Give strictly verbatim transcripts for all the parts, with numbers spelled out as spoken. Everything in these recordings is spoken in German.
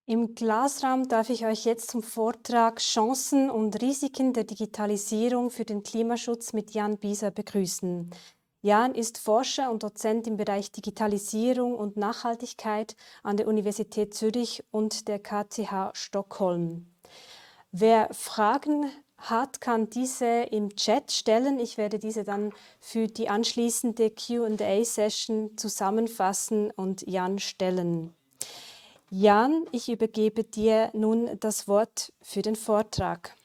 Im Glasraum darf ich euch jetzt zum Vortrag Chancen und Risiken der Digitalisierung für den Klimaschutz mit Jan Bieser begrüßen. Jan ist Forscher und Dozent im Bereich Digitalisierung und Nachhaltigkeit an der Universität Zürich und der K T H Stockholm. Wer Fragen hat, kann diese im Chat stellen. Ich werde diese dann für die anschließende Q and A-Session zusammenfassen und Jan stellen. Jan, ich übergebe dir nun das Wort für den Vortrag.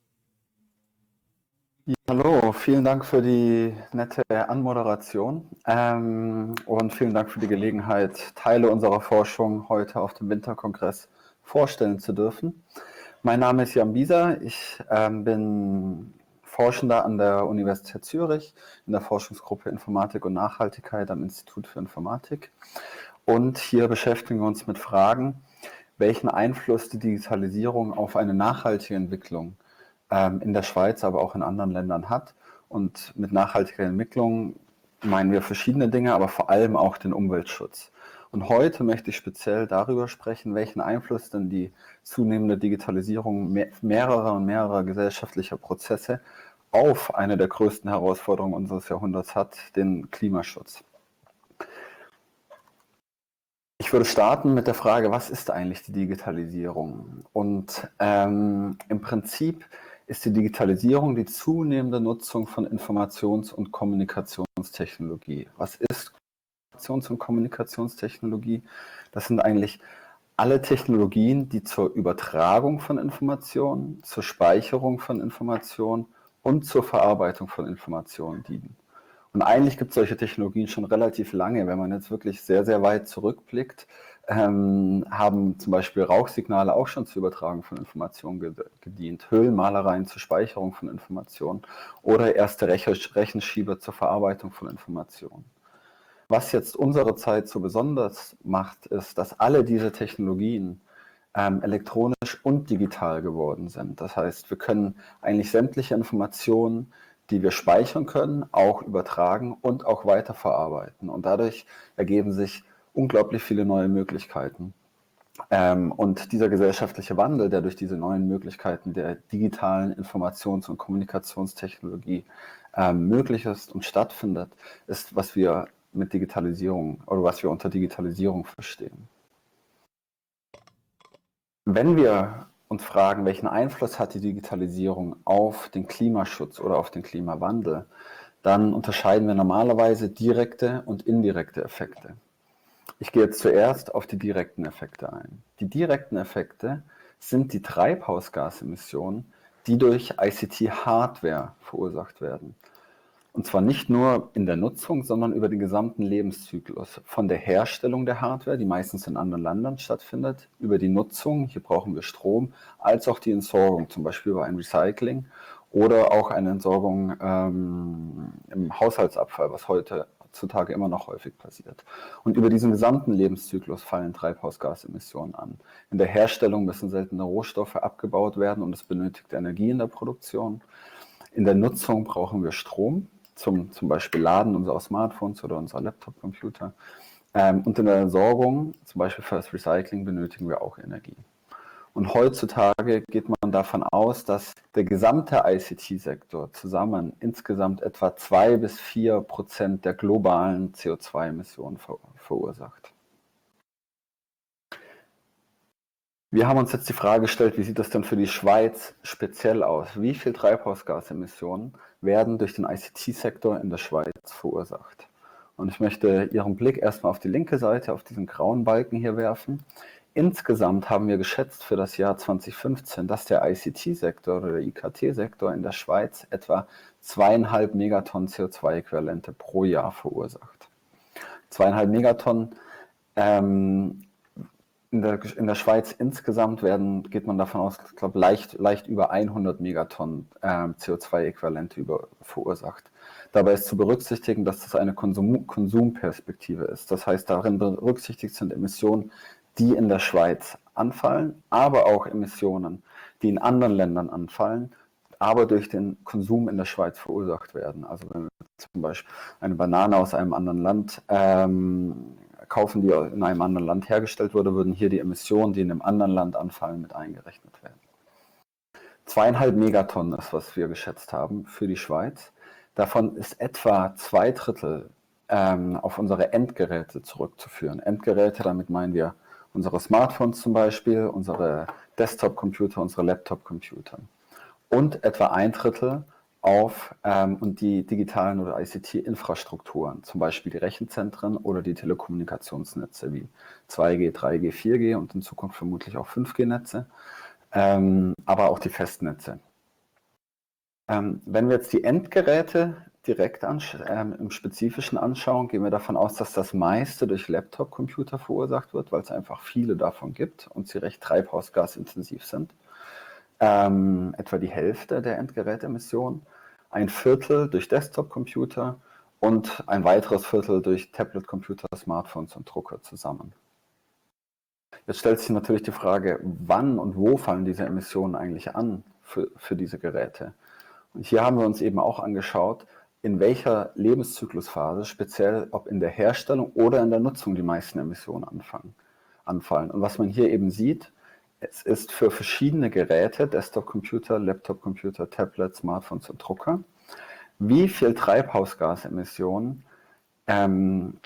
Ja, hallo, vielen Dank für die nette Anmoderation ähm, und vielen Dank für die Gelegenheit, Teile unserer Forschung heute auf dem Winterkongress vorstellen zu dürfen. Mein Name ist Jan Bieser, ich ähm, bin Forschender an der Universität Zürich in der Forschungsgruppe Informatik und Nachhaltigkeit am Institut für Informatik. Und hier beschäftigen wir uns mit Fragen, welchen Einfluss die Digitalisierung auf eine nachhaltige Entwicklung ähm, in der Schweiz, aber auch in anderen Ländern hat. Und mit nachhaltiger Entwicklung meinen wir verschiedene Dinge, aber vor allem auch den Umweltschutz. Und heute möchte ich speziell darüber sprechen, welchen Einfluss denn die zunehmende Digitalisierung mehrerer und mehrerer gesellschaftlicher Prozesse auf eine der größten Herausforderungen unseres Jahrhunderts hat, den Klimaschutz. Ich würde starten mit der Frage, was ist eigentlich die Digitalisierung? Und ähm, im Prinzip ist die Digitalisierung die zunehmende Nutzung von Informations- und Kommunikationstechnologie. Was ist Informations- und Kommunikationstechnologie? Das sind eigentlich alle Technologien, die zur Übertragung von Informationen, zur Speicherung von Informationen und zur Verarbeitung von Informationen dienen. Und eigentlich gibt es solche Technologien schon relativ lange. Wenn man jetzt wirklich sehr, sehr weit zurückblickt, ähm, haben zum Beispiel Rauchsignale auch schon zur Übertragung von Informationen gedient, Höhlenmalereien zur Speicherung von Informationen oder erste Rechenschieber zur Verarbeitung von Informationen. Was jetzt unsere Zeit so besonders macht, ist, dass alle diese Technologien ähm, elektronisch und digital geworden sind. Das heißt, wir können eigentlich sämtliche Informationen, die wir speichern können, auch übertragen und auch weiterverarbeiten. Und dadurch ergeben sich unglaublich viele neue Möglichkeiten. Ähm, und dieser gesellschaftliche Wandel, der durch diese neuen Möglichkeiten der digitalen Informations- und Kommunikationstechnologie ähm, möglich ist und stattfindet, ist, was wir mit Digitalisierung oder was wir unter Digitalisierung verstehen. Wenn wir uns fragen, welchen Einfluss hat die Digitalisierung auf den Klimaschutz oder auf den Klimawandel, dann unterscheiden wir normalerweise direkte und indirekte Effekte. Ich gehe jetzt zuerst auf die direkten Effekte ein. Die direkten Effekte sind die Treibhausgasemissionen, die durch I C T-Hardware verursacht werden. Und zwar nicht nur in der Nutzung, sondern über den gesamten Lebenszyklus. Von der Herstellung der Hardware, die meistens in anderen Ländern stattfindet, über die Nutzung, hier brauchen wir Strom, als auch die Entsorgung, zum Beispiel über ein Recycling oder auch eine Entsorgung ähm, im Haushaltsabfall, was heute heutzutage immer noch häufig passiert. Und über diesen gesamten Lebenszyklus fallen Treibhausgasemissionen an. In der Herstellung müssen seltene Rohstoffe abgebaut werden und es benötigt Energie in der Produktion. In der Nutzung brauchen wir Strom, zum, zum Beispiel Laden unserer Smartphones oder unserer Laptop-Computer. Ähm, und in der Entsorgung, zum Beispiel für das Recycling, benötigen wir auch Energie. Und heutzutage geht man davon aus, dass der gesamte I C T-Sektor zusammen insgesamt etwa zwei bis vier Prozent der globalen C O zwei Emissionen ver verursacht. Wir haben uns jetzt die Frage gestellt, wie sieht das denn für die Schweiz speziell aus? Wie viel Treibhausgasemissionen werden durch den I C T-Sektor in der Schweiz verursacht? Und ich möchte Ihren Blick erstmal auf die linke Seite, auf diesen grauen Balken hier werfen. Insgesamt haben wir geschätzt für das Jahr zweitausendfünfzehn, dass der I C T-Sektor oder der I K T-Sektor in der Schweiz etwa zweieinhalb Megatonnen C O zwei Äquivalente pro Jahr verursacht. Zweieinhalb Megatonnen ähm, In der, in der Schweiz insgesamt werden, geht man davon aus, ich glaube, leicht, leicht über hundert Megatonnen äh, C O zwei Äquivalente über, verursacht. Dabei ist zu berücksichtigen, dass das eine Konsum, Konsumperspektive ist. Das heißt, darin berücksichtigt sind Emissionen, die in der Schweiz anfallen, aber auch Emissionen, die in anderen Ländern anfallen, aber durch den Konsum in der Schweiz verursacht werden. Also wenn wir zum Beispiel eine Banane aus einem anderen Land ähm, kaufen, die in einem anderen Land hergestellt wurde, würden hier die Emissionen, die in einem anderen Land anfallen, mit eingerechnet werden. Zweieinhalb Megatonnen ist, was wir geschätzt haben für die Schweiz. Davon ist etwa zwei Drittel ähm, auf unsere Endgeräte zurückzuführen. Endgeräte, damit meinen wir unsere Smartphones zum Beispiel, unsere Desktop-Computer, unsere Laptop-Computer. Und etwa ein Drittel auf ähm, und die digitalen oder I C T-Infrastrukturen, zum Beispiel die Rechenzentren oder die Telekommunikationsnetze wie zwei G, drei G, vier G und in Zukunft vermutlich auch fünf G-Netze, ähm, aber auch die Festnetze. Ähm, wenn wir jetzt die Endgeräte direkt ähm, im Spezifischen anschauen, gehen wir davon aus, dass das meiste durch Laptop-Computer verursacht wird, weil es einfach viele davon gibt und sie recht treibhausgasintensiv sind. Ähm, etwa die Hälfte der Endgeräteemissionen, ein Viertel durch Desktop-Computer und ein weiteres Viertel durch Tablet-Computer, Smartphones und Drucker zusammen. Jetzt stellt sich natürlich die Frage, wann und wo fallen diese Emissionen eigentlich an für, für diese Geräte? Und hier haben wir uns eben auch angeschaut, in welcher Lebenszyklusphase, speziell ob in der Herstellung oder in der Nutzung die meisten Emissionen anfangen, anfallen. Und was man hier eben sieht, es ist für verschiedene Geräte, Desktop-Computer, Laptop-Computer, Tablets, Smartphones und Drucker, wie viel Treibhausgasemissionen ähm,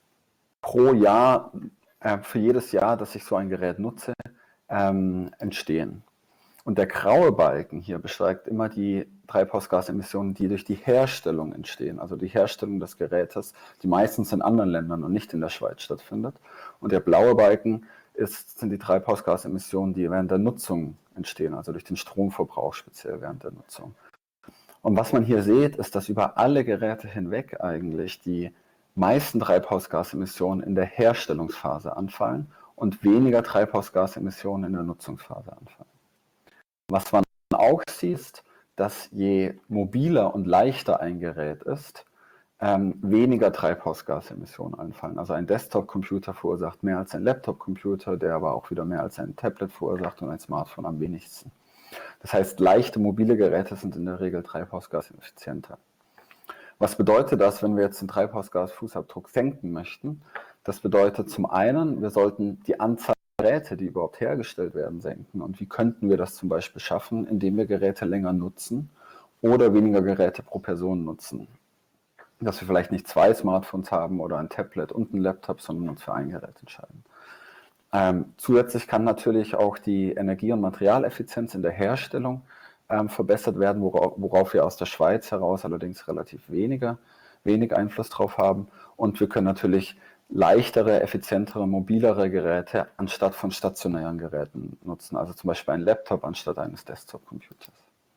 pro Jahr, äh, für jedes Jahr, dass ich so ein Gerät nutze, ähm, entstehen. Und der graue Balken hier beschreibt immer die Treibhausgasemissionen, die durch die Herstellung entstehen, also die Herstellung des Gerätes, die meistens in anderen Ländern und nicht in der Schweiz stattfindet. Und der blaue Balken ist, sind die Treibhausgasemissionen, die während der Nutzung entstehen, also durch den Stromverbrauch speziell während der Nutzung. Und was man hier sieht, ist, dass über alle Geräte hinweg eigentlich die meisten Treibhausgasemissionen in der Herstellungsphase anfallen und weniger Treibhausgasemissionen in der Nutzungsphase anfallen. Was man auch sieht, ist, dass je mobiler und leichter ein Gerät ist, ähm, weniger Treibhausgasemissionen anfallen. Also ein Desktop-Computer verursacht mehr als ein Laptop-Computer, der aber auch wieder mehr als ein Tablet verursacht und ein Smartphone am wenigsten. Das heißt, leichte mobile Geräte sind in der Regel treibhausgaseffizienter. Was bedeutet das, wenn wir jetzt den Treibhausgasfußabdruck senken möchten? Das bedeutet zum einen, wir sollten die Anzahl Geräte, die überhaupt hergestellt werden, senken. Und wie könnten wir das zum Beispiel schaffen, indem wir Geräte länger nutzen oder weniger Geräte pro Person nutzen? Dass wir vielleicht nicht zwei Smartphones haben oder ein Tablet und ein Laptop, sondern uns für ein Gerät entscheiden. Ähm, zusätzlich kann natürlich auch die Energie- und Materialeffizienz in der Herstellung ähm, verbessert werden, worauf, worauf wir aus der Schweiz heraus allerdings relativ weniger, wenig Einfluss drauf haben. Und wir können natürlich leichtere, effizientere, mobilere Geräte anstatt von stationären Geräten nutzen, also zum Beispiel ein Laptop anstatt eines Desktop-Computers.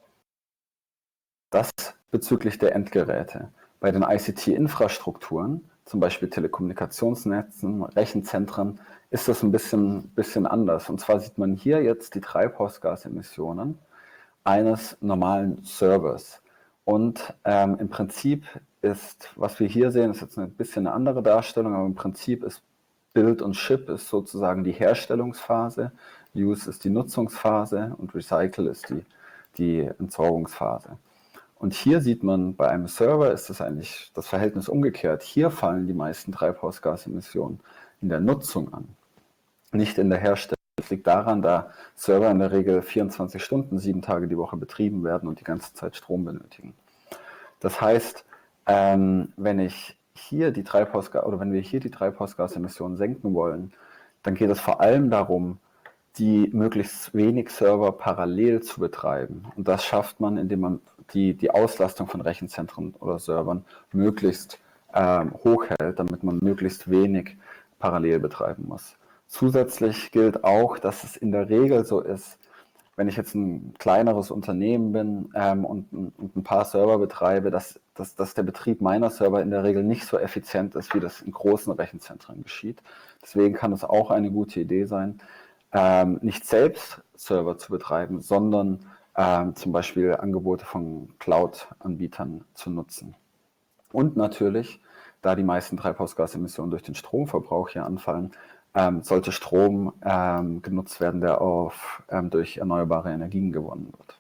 Das bezüglich der Endgeräte. Bei den I C T-Infrastrukturen, zum Beispiel Telekommunikationsnetzen, Rechenzentren, ist das ein bisschen, bisschen anders. Und zwar sieht man hier jetzt die Treibhausgasemissionen eines normalen Servers. Und ähm, im Prinzip ist, was wir hier sehen, ist jetzt ein bisschen eine andere Darstellung, aber im Prinzip ist Build und Ship ist sozusagen die Herstellungsphase, Use ist die Nutzungsphase und Recycle ist die, die Entsorgungsphase. Und hier sieht man, bei einem Server ist das eigentlich das Verhältnis umgekehrt. Hier fallen die meisten Treibhausgasemissionen in der Nutzung an, nicht in der Herstellung. Das liegt daran, da Server in der Regel vierundzwanzig Stunden, sieben Tage die Woche betrieben werden und die ganze Zeit Strom benötigen. Das heißt, ähm, wenn ich hier die Treibhausgas oder wenn wir hier die Treibhausgasemissionen senken wollen, dann geht es vor allem darum, die möglichst wenig Server parallel zu betreiben. Und das schafft man, indem man die, die Auslastung von Rechenzentren oder Servern möglichst ähm, hoch hält, damit man möglichst wenig parallel betreiben muss. Zusätzlich gilt auch, dass es in der Regel so ist, wenn ich jetzt ein kleineres Unternehmen bin ähm, und, und ein paar Server betreibe, dass, dass, dass der Betrieb meiner Server in der Regel nicht so effizient ist, wie das in großen Rechenzentren geschieht. Deswegen kann es auch eine gute Idee sein, ähm, nicht selbst Server zu betreiben, sondern ähm, zum Beispiel Angebote von Cloud-Anbietern zu nutzen. Und natürlich, da die meisten Treibhausgasemissionen durch den Stromverbrauch hier anfallen, ähm, sollte Strom ähm, genutzt werden, der auf, ähm, durch erneuerbare Energien gewonnen wird.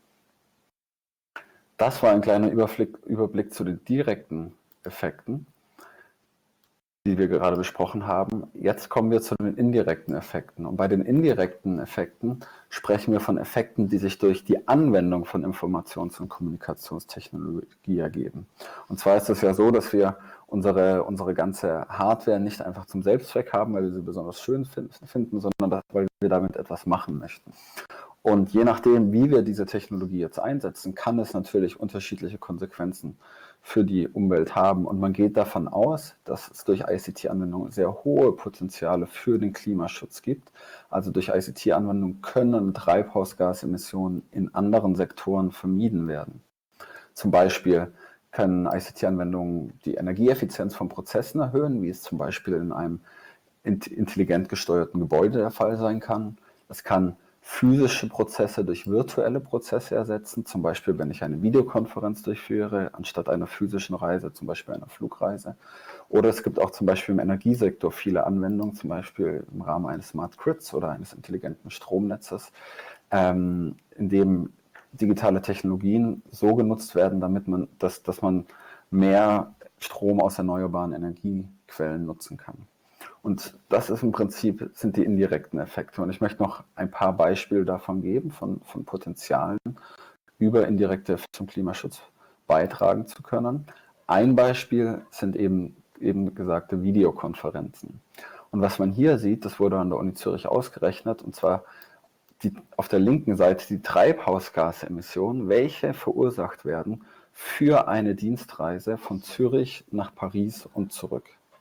Das war ein kleiner Überblick, Überblick zu den direkten Effekten. die wir gerade besprochen haben. Jetzt kommen wir zu den indirekten Effekten. Und bei den indirekten Effekten sprechen wir von Effekten, die sich durch die Anwendung von Informations- und Kommunikationstechnologie ergeben. Und zwar ist es ja so, dass wir unsere, unsere ganze Hardware nicht einfach zum Selbstzweck haben, weil wir sie besonders schön finden, sondern weil wir damit etwas machen möchten. Und je nachdem, wie wir diese Technologie jetzt einsetzen, kann es natürlich unterschiedliche Konsequenzen für die Umwelt haben. Und man geht davon aus, dass es durch I C T-Anwendungen sehr hohe Potenziale für den Klimaschutz gibt. Also durch I C T-Anwendungen können Treibhausgasemissionen in anderen Sektoren vermieden werden. Zum Beispiel können I C T-Anwendungen die Energieeffizienz von Prozessen erhöhen, wie es zum Beispiel in einem intelligent gesteuerten Gebäude der Fall sein kann. Es kann physische Prozesse durch virtuelle Prozesse ersetzen, zum Beispiel wenn ich eine Videokonferenz durchführe, anstatt einer physischen Reise, zum Beispiel einer Flugreise. Oder es gibt auch zum Beispiel im Energiesektor viele Anwendungen, zum Beispiel im Rahmen eines Smart Grids oder eines intelligenten Stromnetzes, ähm, in dem digitale Technologien so genutzt werden, damit man, dass, dass man mehr Strom aus erneuerbaren Energiequellen nutzen kann. Und das ist im Prinzip, sind die indirekten Effekte. Und ich möchte noch ein paar Beispiele davon geben, von, von Potenzialen über indirekte Effekte zum Klimaschutz beitragen zu können. Ein Beispiel sind eben, eben gesagte Videokonferenzen. Und was man hier sieht, das wurde an der Uni Zürich ausgerechnet, und zwar die, auf der linken Seite die Treibhausgasemissionen, welche verursacht werden für eine Dienstreise von Zürich nach Paris und zurück.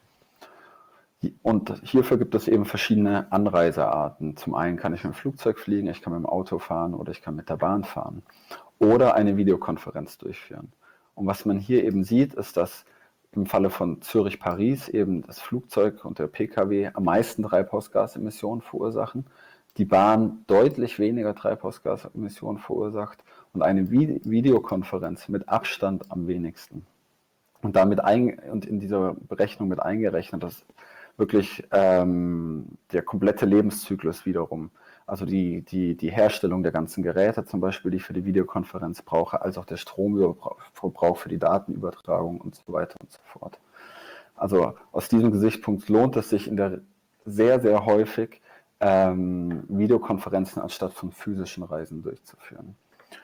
Und hierfür gibt es eben verschiedene Anreisearten. Zum einen kann ich mit dem Flugzeug fliegen, ich kann mit dem Auto fahren oder ich kann mit der Bahn fahren oder eine Videokonferenz durchführen. Und was man hier eben sieht, ist, dass im Falle von Zürich-Paris eben das Flugzeug und der P K W am meisten Treibhausgasemissionen verursachen, die Bahn deutlich weniger Treibhausgasemissionen verursacht und eine Videokonferenz mit Abstand am wenigsten. Und damit ein, und in dieser Berechnung mit eingerechnet, dass wirklich ähm, der komplette Lebenszyklus wiederum, also die, die, die Herstellung der ganzen Geräte zum Beispiel, die ich für die Videokonferenz brauche, als auch der Stromverbrauch für die Datenübertragung und so weiter und so fort. Also aus diesem Gesichtspunkt lohnt es sich in der sehr, sehr häufig ähm, Videokonferenzen anstatt von physischen Reisen durchzuführen.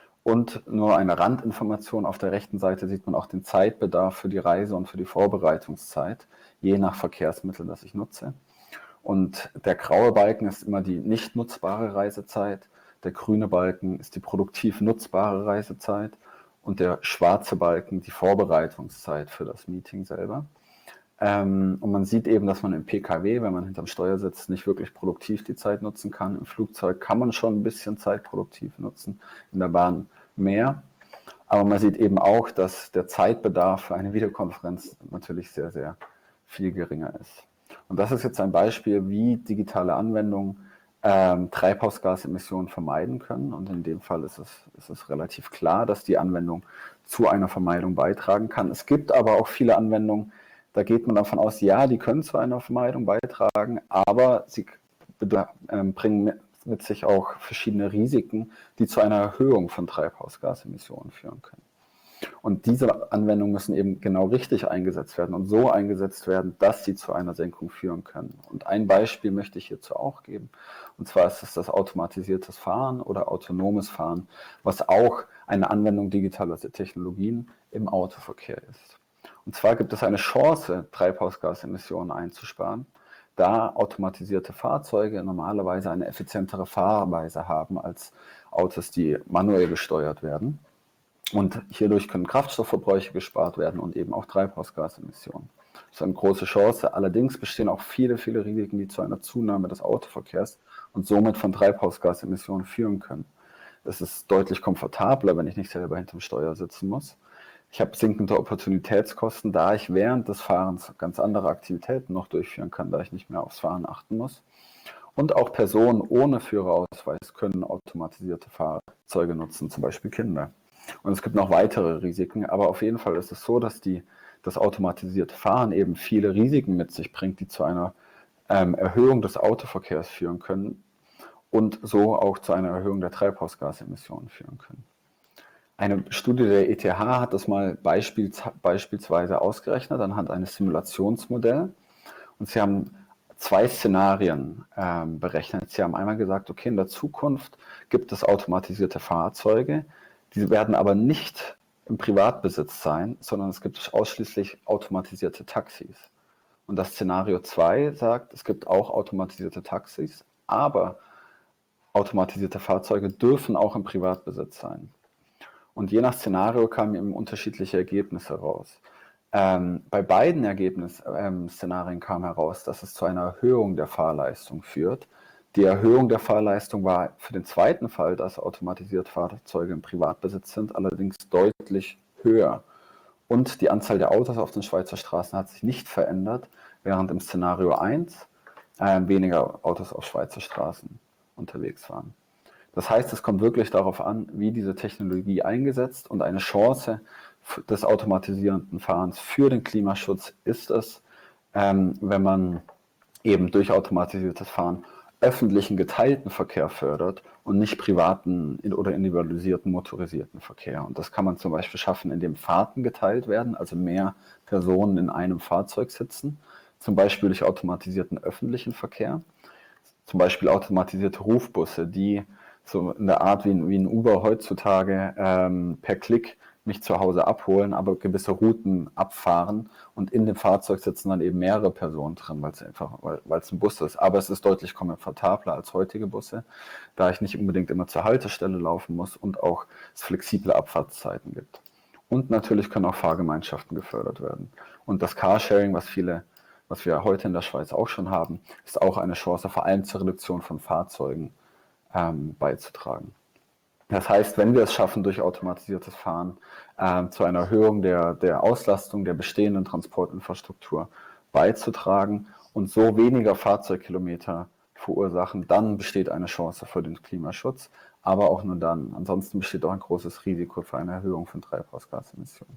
Und nur eine Randinformation, auf der rechten Seite sieht man auch den Zeitbedarf für die Reise und für die Vorbereitungszeit, je nach Verkehrsmittel, das ich nutze. Und der graue Balken ist immer die nicht nutzbare Reisezeit, der grüne Balken ist die produktiv nutzbare Reisezeit und der schwarze Balken die Vorbereitungszeit für das Meeting selber. Ähm, und man sieht eben, dass man im P K W, wenn man hinterm Steuer sitzt, nicht wirklich produktiv die Zeit nutzen kann. Im Flugzeug kann man schon ein bisschen Zeit produktiv nutzen, in der Bahn mehr. Aber man sieht eben auch, dass der Zeitbedarf für eine Videokonferenz natürlich sehr, sehr viel geringer ist. Und das ist jetzt ein Beispiel, wie digitale Anwendungen ähm, Treibhausgasemissionen vermeiden können. Und in dem Fall ist es, ist es relativ klar, dass die Anwendung zu einer Vermeidung beitragen kann. Es gibt aber auch viele Anwendungen, da geht man davon aus, ja, die können zu einer Vermeidung beitragen, aber sie ähm, bringen mit, mit sich auch verschiedene Risiken, die zu einer Erhöhung von Treibhausgasemissionen führen können. Und diese Anwendungen müssen eben genau richtig eingesetzt werden und so eingesetzt werden, dass sie zu einer Senkung führen können. Und ein Beispiel möchte ich hierzu auch geben. Und zwar ist es das automatisiertes Fahren oder autonomes Fahren, was auch eine Anwendung digitaler Technologien im Autoverkehr ist. Und zwar gibt es eine Chance, Treibhausgasemissionen einzusparen, da automatisierte Fahrzeuge normalerweise eine effizientere Fahrweise haben als Autos, die manuell gesteuert werden. Und hierdurch können Kraftstoffverbräuche gespart werden und eben auch Treibhausgasemissionen. Das ist eine große Chance. Allerdings bestehen auch viele, viele Risiken, die zu einer Zunahme des Autoverkehrs und somit von Treibhausgasemissionen führen können. Es ist deutlich komfortabler, wenn ich nicht selber hinterm Steuer sitzen muss. Ich habe sinkende Opportunitätskosten, da ich während des Fahrens ganz andere Aktivitäten noch durchführen kann, da ich nicht mehr aufs Fahren achten muss. Und auch Personen ohne Führerausweis können automatisierte Fahrzeuge nutzen, zum Beispiel Kinder. Und es gibt noch weitere Risiken, aber auf jeden Fall ist es so, dass die, das automatisierte Fahren eben viele Risiken mit sich bringt, die zu einer ähm, Erhöhung des Autoverkehrs führen können und so auch zu einer Erhöhung der Treibhausgasemissionen führen können. Eine Studie der E T H hat das mal beispiels, beispielsweise ausgerechnet anhand eines Simulationsmodells. Und sie haben zwei Szenarien ähm, berechnet. Sie haben einmal gesagt, okay, in der Zukunft gibt es automatisierte Fahrzeuge, diese werden aber nicht im Privatbesitz sein, sondern es gibt ausschließlich automatisierte Taxis. Und das Szenario zwei sagt, es gibt auch automatisierte Taxis, aber automatisierte Fahrzeuge dürfen auch im Privatbesitz sein. Und je nach Szenario kamen eben unterschiedliche Ergebnisse raus. Ähm, bei beiden Ergebnis-Szenarien ähm, kam heraus, dass es zu einer Erhöhung der Fahrleistung führt. Die Erhöhung der Fahrleistung war für den zweiten Fall, dass automatisierte Fahrzeuge im Privatbesitz sind, allerdings deutlich höher. Und die Anzahl der Autos auf den Schweizer Straßen hat sich nicht verändert, während im Szenario eins äh, weniger Autos auf Schweizer Straßen unterwegs waren. Das heißt, es kommt wirklich darauf an, wie diese Technologie eingesetzt, und eine Chance des automatisierenden Fahrens für den Klimaschutz ist es, ähm, wenn man eben durch automatisiertes Fahren öffentlichen geteilten Verkehr fördert und nicht privaten oder individualisierten motorisierten Verkehr. Und das kann man zum Beispiel schaffen, indem Fahrten geteilt werden, also mehr Personen in einem Fahrzeug sitzen, zum Beispiel durch automatisierten öffentlichen Verkehr, zum Beispiel automatisierte Rufbusse, die so in der Art wie, wie ein Uber heutzutage ähm, per Klick mich zu Hause abholen, aber gewisse Routen abfahren, und in dem Fahrzeug sitzen dann eben mehrere Personen drin, weil es einfach, weil, weil es ein Bus ist. Aber es ist deutlich komfortabler als heutige Busse, da ich nicht unbedingt immer zur Haltestelle laufen muss und auch es flexible Abfahrtszeiten gibt. Und natürlich können auch Fahrgemeinschaften gefördert werden. Und das Carsharing, was viele, was wir heute in der Schweiz auch schon haben, ist auch eine Chance, vor allem zur Reduktion von Fahrzeugen ähm, beizutragen. Das heißt, wenn wir es schaffen, durch automatisiertes Fahren äh, zu einer Erhöhung der, der Auslastung der bestehenden Transportinfrastruktur beizutragen und so weniger Fahrzeugkilometer verursachen, dann besteht eine Chance für den Klimaschutz, aber auch nur dann. Ansonsten besteht auch ein großes Risiko für eine Erhöhung von Treibhausgasemissionen.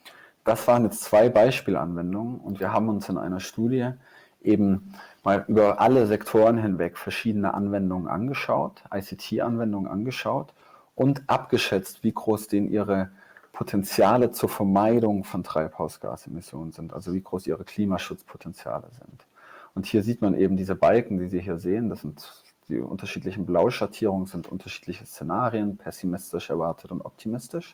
Das waren jetzt zwei Beispielanwendungen, und wir haben uns in einer Studie eben mal über alle Sektoren hinweg verschiedene Anwendungen angeschaut, I C T-Anwendungen angeschaut und abgeschätzt, wie groß denen ihre Potenziale zur Vermeidung von Treibhausgasemissionen sind, also wie groß ihre Klimaschutzpotenziale sind. Und hier sieht man eben diese Balken, die Sie hier sehen, das sind die unterschiedlichen Blauschattierungen, sind unterschiedliche Szenarien, pessimistisch, erwartet und optimistisch.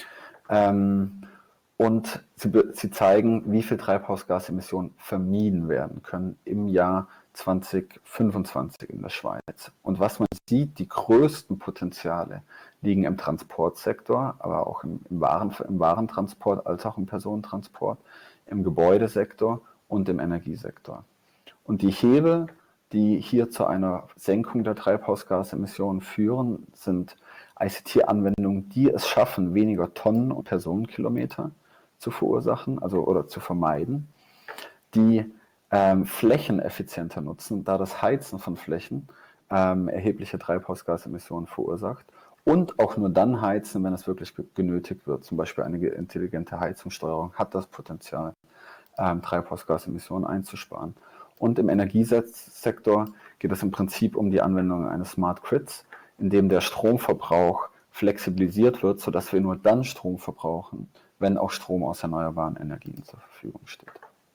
Ähm, Und sie, sie zeigen, wie viel Treibhausgasemissionen vermieden werden können im Jahr zweitausendfünfundzwanzig in der Schweiz. Und was man sieht, die größten Potenziale liegen im Transportsektor, aber auch im, im, Waren, im Warentransport als auch im Personentransport, im Gebäudesektor und im Energiesektor. Und die Hebel, die hier zu einer Senkung der Treibhausgasemissionen führen, sind I C T-Anwendungen, die es schaffen, weniger Tonnen und Personenkilometer zu verursachen, also oder zu vermeiden, die ähm, Flächen effizienter nutzen, da das Heizen von Flächen ähm, erhebliche Treibhausgasemissionen verursacht, und auch nur dann heizen, wenn es wirklich genötigt wird. Zum Beispiel eine intelligente Heizungssteuerung hat das Potenzial, ähm, Treibhausgasemissionen einzusparen. Und im Energiesektor geht es im Prinzip um die Anwendung eines Smart Grids, in dem der Stromverbrauch flexibilisiert wird, sodass wir nur dann Strom verbrauchen, wenn auch Strom aus erneuerbaren Energien zur Verfügung steht.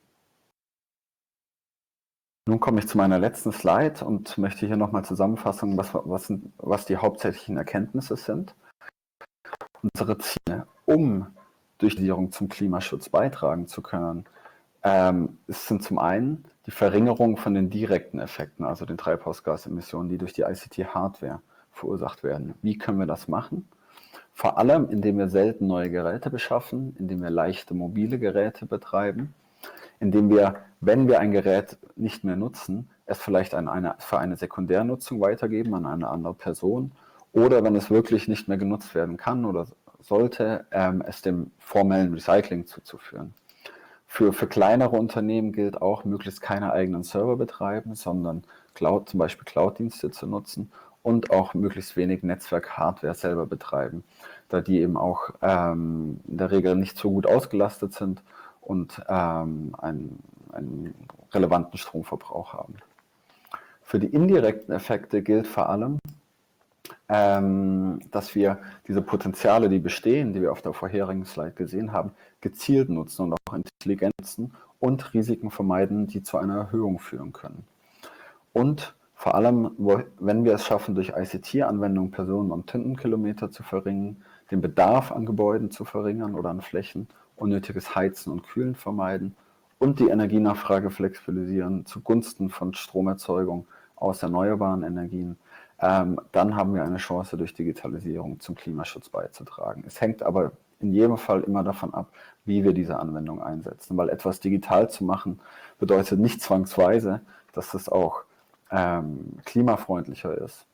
Nun komme ich zu meiner letzten Slide und möchte hier nochmal zusammenfassen, was, was, was die hauptsächlichen Erkenntnisse sind. Unsere Ziele, um durch die Regierung zum Klimaschutz beitragen zu können, ähm, sind zum einen die Verringerung von den direkten Effekten, also den Treibhausgasemissionen, die durch die I C T-Hardware verursacht werden. Wie können wir das machen? Vor allem, indem wir selten neue Geräte beschaffen, indem wir leichte mobile Geräte betreiben, indem wir, wenn wir ein Gerät nicht mehr nutzen, es vielleicht an eine, für eine Sekundärnutzung weitergeben an eine andere Person, oder wenn es wirklich nicht mehr genutzt werden kann oder sollte, ähm, es dem formellen Recycling zuzuführen. Für, für kleinere Unternehmen gilt auch, möglichst keine eigenen Server betreiben, sondern Cloud, zum Beispiel Cloud-Dienste zu nutzen, und auch möglichst wenig Netzwerk-Hardware selber betreiben, da die eben auch ähm, in der Regel nicht so gut ausgelastet sind und ähm, einen, einen relevanten Stromverbrauch haben. Für die indirekten Effekte gilt vor allem, ähm, dass wir diese Potenziale, die bestehen, die wir auf der vorherigen Slide gesehen haben, gezielt nutzen und auch intelligent nutzen, und Risiken vermeiden, die zu einer Erhöhung führen können. Und vor allem, wenn wir es schaffen, durch I C T-Anwendungen Personen- und Tintenkilometer zu verringern, den Bedarf an Gebäuden zu verringern oder an Flächen, unnötiges Heizen und Kühlen vermeiden und die Energienachfrage flexibilisieren zugunsten von Stromerzeugung aus erneuerbaren Energien, ähm, dann haben wir eine Chance, durch Digitalisierung zum Klimaschutz beizutragen. Es hängt aber in jedem Fall immer davon ab, wie wir diese Anwendung einsetzen, weil etwas digital zu machen bedeutet nicht zwangsweise, dass es auch ähm, klimafreundlicher ist.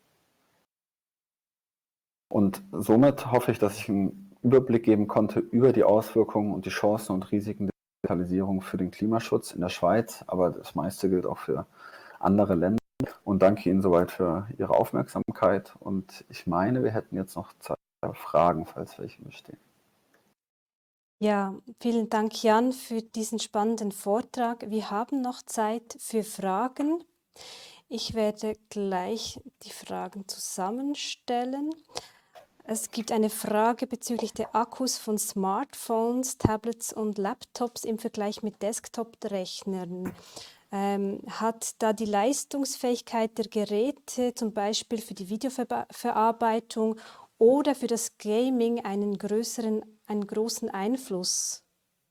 Und somit hoffe ich, dass ich einen Überblick geben konnte über die Auswirkungen und die Chancen und Risiken der Digitalisierung für den Klimaschutz in der Schweiz, aber das meiste gilt auch für andere Länder. Und danke Ihnen soweit für Ihre Aufmerksamkeit. Und ich meine, wir hätten jetzt noch Zeit für Fragen, falls welche bestehen. Ja, vielen Dank, Jan, für diesen spannenden Vortrag. Wir haben noch Zeit für Fragen. Ich werde gleich die Fragen zusammenstellen. Es gibt eine Frage bezüglich der Akkus von Smartphones, Tablets und Laptops im Vergleich mit Desktop-Rechnern. Ähm, hat da die Leistungsfähigkeit der Geräte, zum Beispiel für die Videoverarbeitung oder für das Gaming, einen größeren, einen großen Einfluss?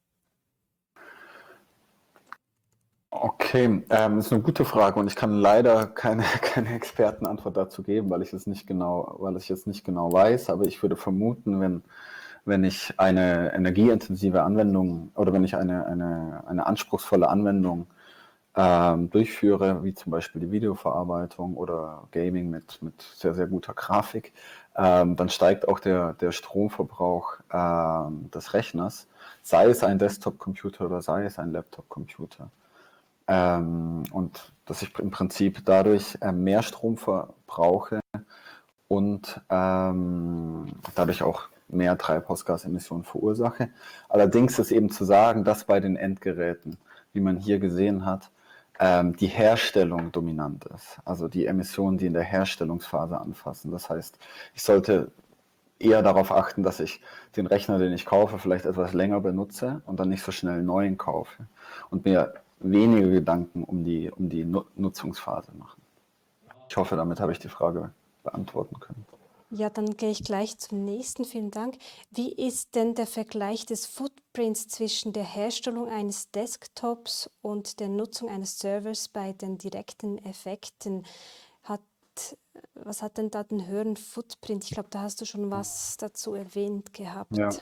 Okay, ähm, das ist eine gute Frage und ich kann leider keine, keine Expertenantwort dazu geben, weil ich es nicht genau, weil ich es nicht genau weiß. Aber ich würde vermuten, wenn, wenn ich eine energieintensive Anwendung oder wenn ich eine, eine, eine anspruchsvolle Anwendung ähm, durchführe, wie zum Beispiel die Videoverarbeitung oder Gaming mit, mit sehr, sehr guter Grafik, ähm, dann steigt auch der, der Stromverbrauch ähm, des Rechners, sei es ein Desktop-Computer oder sei es ein Laptop-Computer. Ähm, und dass ich im Prinzip dadurch äh, mehr Strom verbrauche und ähm, dadurch auch mehr Treibhausgasemissionen verursache. Allerdings ist eben zu sagen, dass bei den Endgeräten, wie man hier gesehen hat, ähm, die Herstellung dominant ist. Also die Emissionen, die in der Herstellungsphase anfassen. Das heißt, ich sollte eher darauf achten, dass ich den Rechner, den ich kaufe, vielleicht etwas länger benutze und dann nicht so schnell einen neuen kaufe und mir weniger Gedanken um die, um die Nutzungsphase machen. Ich hoffe, damit habe ich die Frage beantworten können. Ja, dann gehe ich gleich zum nächsten. Vielen Dank. Wie ist denn der Vergleich des Footprints zwischen der Herstellung eines Desktops und der Nutzung eines Servers bei den direkten Effekten? Hat, was hat denn da den höheren Footprint? Ich glaube, da hast du schon was dazu erwähnt gehabt. Ja.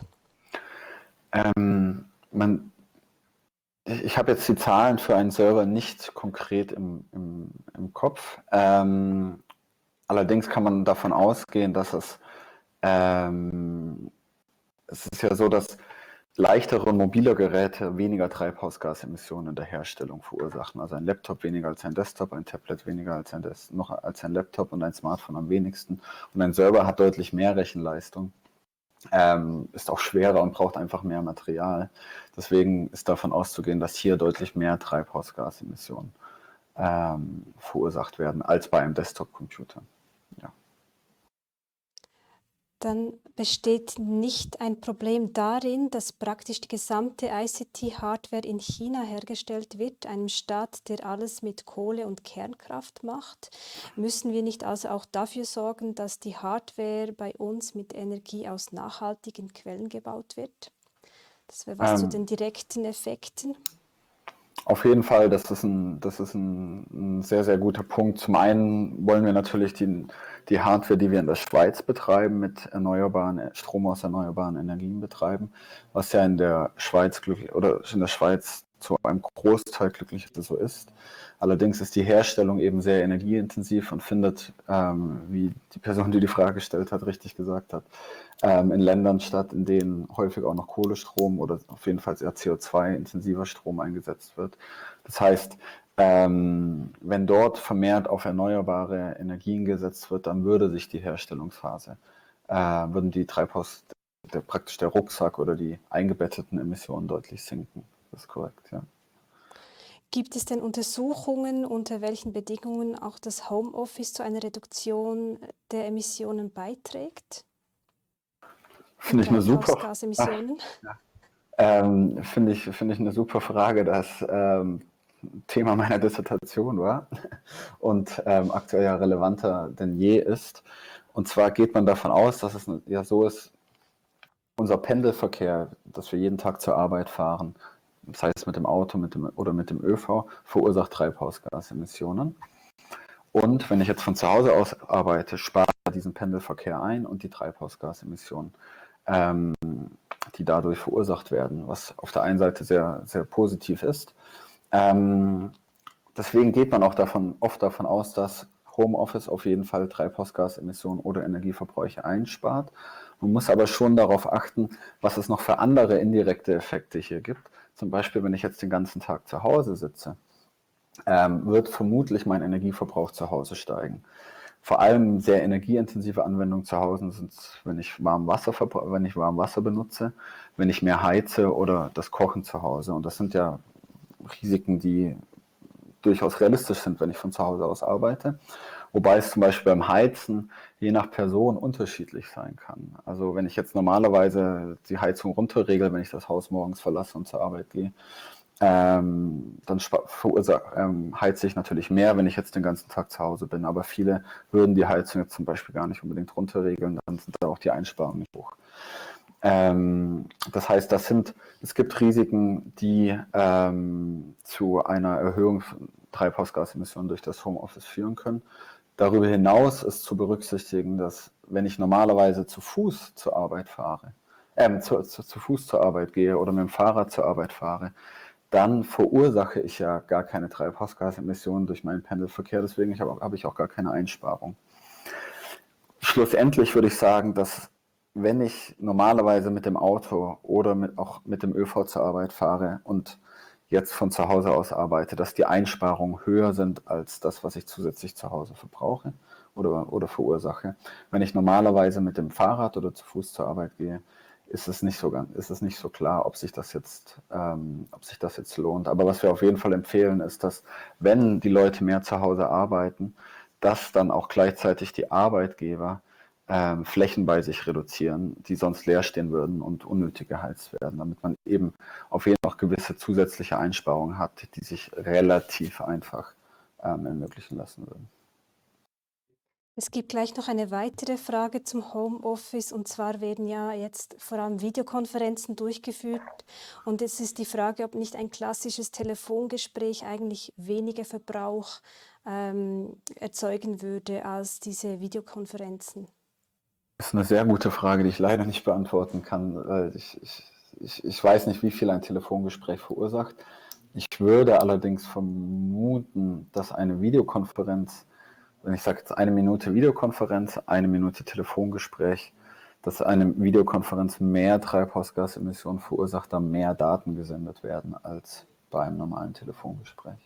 Ähm, man, ich ich habe jetzt die Zahlen für einen Server nicht konkret im, im, im Kopf. Ähm, allerdings kann man davon ausgehen, dass es, ähm, es ist ja so, dass leichtere und mobile Geräte weniger Treibhausgasemissionen in der Herstellung verursachen. Also ein Laptop weniger als ein Desktop, ein Tablet weniger als ein, Des noch als ein Laptop und ein Smartphone am wenigsten. Und ein Server hat deutlich mehr Rechenleistung, ähm, ist auch schwerer und braucht einfach mehr Material. Deswegen ist davon auszugehen, dass hier deutlich mehr Treibhausgasemissionen ähm, verursacht werden als bei einem Desktop-Computer. Ja. Dann besteht nicht ein Problem darin, dass praktisch die gesamte I C T-Hardware in China hergestellt wird, einem Staat, der alles mit Kohle und Kernkraft macht. Müssen wir nicht also auch dafür sorgen, dass die Hardware bei uns mit Energie aus nachhaltigen Quellen gebaut wird? Das wäre was zu Ähm, den direkten Effekten. Auf jeden Fall, das ist ein, das ist ein, ein sehr, sehr guter Punkt. Zum einen wollen wir natürlich die, die Hardware, die wir in der Schweiz betreiben, mit erneuerbaren Strom aus erneuerbaren Energien betreiben, was ja in der Schweiz glücklich oder in der Schweiz zu einem Großteil glücklicherweise so ist. Allerdings ist die Herstellung eben sehr energieintensiv und findet, ähm, wie die Person, die die Frage gestellt hat, richtig gesagt hat, ähm, in Ländern statt, in denen häufig auch noch Kohlestrom oder auf jeden Fall eher C O zwei intensiver Strom eingesetzt wird. Das heißt, ähm, wenn dort vermehrt auf erneuerbare Energien gesetzt wird, dann würde sich die Herstellungsphase, äh, würden die Treibhaus, der, praktisch der Rucksack oder die eingebetteten Emissionen deutlich sinken. Das ist korrekt, ja. Gibt es denn Untersuchungen, unter welchen Bedingungen auch das Homeoffice zu einer Reduktion der Emissionen beiträgt? Finde ich eine super, ach, Treibhausgasemissionen? Ähm, finde ich, finde ich eine super Frage, das ähm, Thema meiner Dissertation war und ähm, aktuell ja relevanter denn je ist. Und zwar geht man davon aus, dass es ja so ist, unser Pendelverkehr, dass wir jeden Tag zur Arbeit fahren, sei es mit dem Auto mit dem, oder mit dem ÖV, verursacht Treibhausgasemissionen. Und wenn ich jetzt von zu Hause aus arbeite, spare ich diesen Pendelverkehr ein und die Treibhausgasemissionen, ähm, die dadurch verursacht werden, was auf der einen Seite sehr, sehr positiv ist. Ähm, deswegen geht man auch davon, oft davon aus, dass Homeoffice auf jeden Fall Treibhausgasemissionen oder Energieverbräuche einspart. Man muss aber schon darauf achten, was es noch für andere indirekte Effekte hier gibt. Zum Beispiel, wenn ich jetzt den ganzen Tag zu Hause sitze, ähm, wird vermutlich mein Energieverbrauch zu Hause steigen. Vor allem sehr energieintensive Anwendungen zu Hause sind, wenn ich warm Wasser, wenn ich warm Wasser benutze, wenn ich mehr heize oder das Kochen zu Hause. Und das sind ja Risiken, die durchaus realistisch sind, wenn ich von zu Hause aus arbeite. Wobei es zum Beispiel beim Heizen je nach Person unterschiedlich sein kann. Also wenn ich jetzt normalerweise die Heizung runterregle, wenn ich das Haus morgens verlasse und zur Arbeit gehe, ähm, dann ähm, heize ich natürlich mehr, wenn ich jetzt den ganzen Tag zu Hause bin. Aber viele würden die Heizung jetzt zum Beispiel gar nicht unbedingt runterregeln, dann sind da auch die Einsparungen nicht hoch. Ähm, das heißt, das sind, es gibt Risiken, die ähm, zu einer Erhöhung von Treibhausgasemissionen durch das Homeoffice führen können. Darüber hinaus ist zu berücksichtigen, dass wenn ich normalerweise zu Fuß zur Arbeit fahre, äh, zu, zu, zu Fuß zur Arbeit gehe oder mit dem Fahrrad zur Arbeit fahre, dann verursache ich ja gar keine Treibhausgasemissionen durch meinen Pendelverkehr, deswegen habe hab ich auch gar keine Einsparung. Schlussendlich würde ich sagen, dass wenn ich normalerweise mit dem Auto oder mit, auch mit dem ÖV zur Arbeit fahre und jetzt von zu Hause aus arbeite, dass die Einsparungen höher sind als das, was ich zusätzlich zu Hause verbrauche oder, oder verursache. Wenn ich normalerweise mit dem Fahrrad oder zu Fuß zur Arbeit gehe, ist es nicht so, ist es nicht so klar, ob sich das jetzt, ähm, ob sich das jetzt lohnt. Aber was wir auf jeden Fall empfehlen, ist, dass wenn die Leute mehr zu Hause arbeiten, dass dann auch gleichzeitig die Arbeitgeber ähm, Flächen bei sich reduzieren, die sonst leer stehen würden und unnötig geheizt werden, damit man eben auf jeden Fall auch gewisse zusätzliche Einsparungen hat, die sich relativ einfach ähm, ermöglichen lassen würden. Es gibt gleich noch eine weitere Frage zum Homeoffice, und zwar werden ja jetzt vor allem Videokonferenzen durchgeführt, und es ist die Frage, ob nicht ein klassisches Telefongespräch eigentlich weniger Verbrauch ähm, erzeugen würde als diese Videokonferenzen. Das ist eine sehr gute Frage, die ich leider nicht beantworten kann. Ich, ich, ich, ich weiß nicht, wie viel ein Telefongespräch verursacht. Ich würde allerdings vermuten, dass eine Videokonferenz, wenn ich sage jetzt eine Minute Videokonferenz, eine Minute Telefongespräch, dass eine Videokonferenz mehr Treibhausgasemissionen verursacht, da mehr Daten gesendet werden als bei einem normalen Telefongespräch.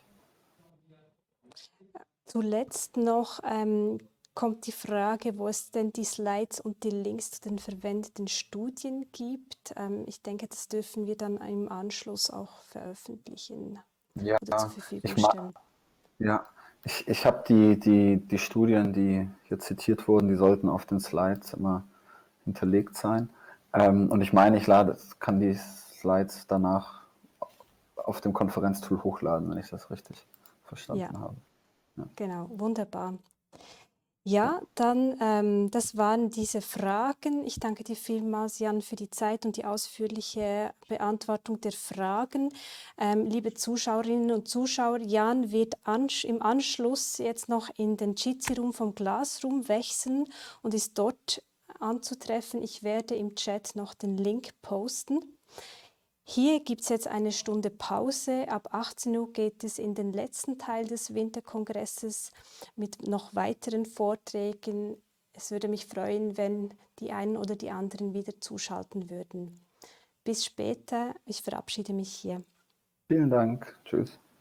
Zuletzt noch ähm, kommt die Frage, wo es denn die Slides und die Links zu den verwendeten Studien gibt. Ähm, ich denke, das dürfen wir dann im Anschluss auch veröffentlichen Ja, oder zur Verfügung ich mag, stellen. ja, ich, ich habe die, die, die Studien, die hier zitiert wurden, die sollten auf den Slides immer hinterlegt sein. Ähm, und ich meine, ich lade, kann die Slides danach auf dem Konferenztool hochladen, wenn ich das richtig verstanden Ja, habe. Ja. genau, wunderbar. Ja, dann, ähm, das waren diese Fragen. Ich danke dir vielmals, Jan, für die Zeit und die ausführliche Beantwortung der Fragen. Ähm, liebe Zuschauerinnen und Zuschauer, Jan wird ansch im Anschluss jetzt noch in den Jitsi-Room vom Glassroom wechseln und ist dort anzutreffen. Ich werde im Chat noch den Link posten. Hier gibt es jetzt eine Stunde Pause. Ab achtzehn Uhr geht es in den letzten Teil des Winterkongresses mit noch weiteren Vorträgen. Es würde mich freuen, wenn die einen oder die anderen wieder zuschalten würden. Bis später. Ich verabschiede mich hier. Vielen Dank. Tschüss.